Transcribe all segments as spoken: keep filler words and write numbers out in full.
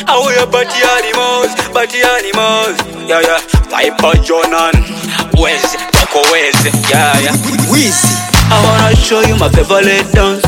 I will your party animals, party animals. Yeah, yeah. Piper Jonan, Wes, Coco Wes. Yeah, yeah. Weezy. I wanna show you my favorite dance,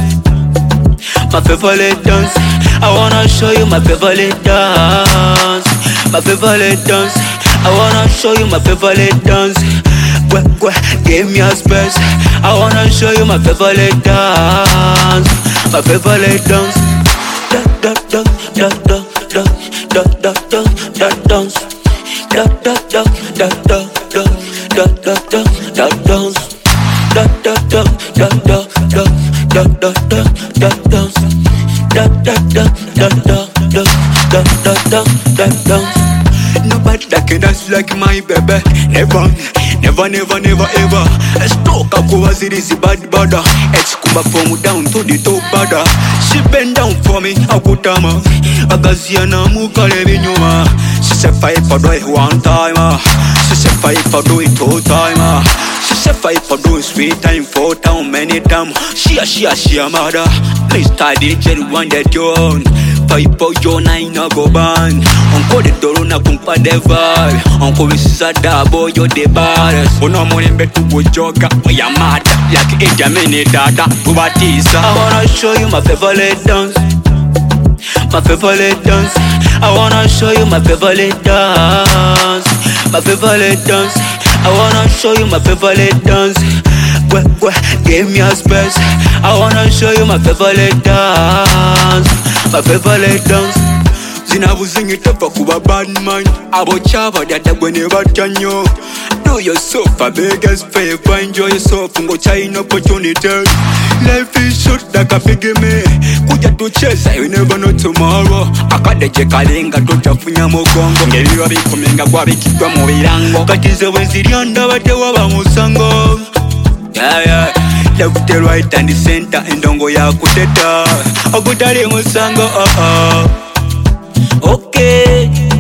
my favorite dance. I wanna show you my favorite dance, my favorite dance. I wanna show you my favorite dance. Where, where, give me a space. I wanna show you my favorite dance, my favorite dance. Da da da da da da da da da da dance. Da da da da da da da da da da dance. Da da da da da da da da da da dance. Da da da da da da da da da da dance. Nobody that can dance like my baby. Never, never, never, never, ever. Stoka kuwa zirizi bad bada. Echikumba from down to the top bada. She bend down for me, akutama. Agazia na mukale binyuma. She said fight for do it one time. She said fight for do it two time. She said fight for do it three time, four time, many time. She a, she a, she a mother. Mister D J one that you own. Piper Jonan ina go ban. Uncle the doro na kumpa the vibe. Uncle this is a double, you're the baddest. Uno mo nimbe tu bujoga, we are mad. Like Ija mini dada, Ubatisa. I wanna show you my favorite dance, my favorite dance. I wanna show you my favorite dance, my favorite dance. I wanna show you my favorite dance. Where, where, give me a space. I wanna show you my favorite dance, my favorite dance. Zinabuzinyitapa kuba bad man. Abo chava dada gwene batanyo. Do yourself a biggest favor. Enjoy yourself ngo china opportunity. Life is short like a big me. Kuja to chase, you never know tomorrow. Akadeje kalenga totafunya mugongo. Ngebiwa bikumenga kwa bikitwa mu birango. Katize wenzirianda batewa ba musango. Yeah, yeah. Left the right and the center. Endongo ya kuteta. Okutali musango, oh oh. Okay.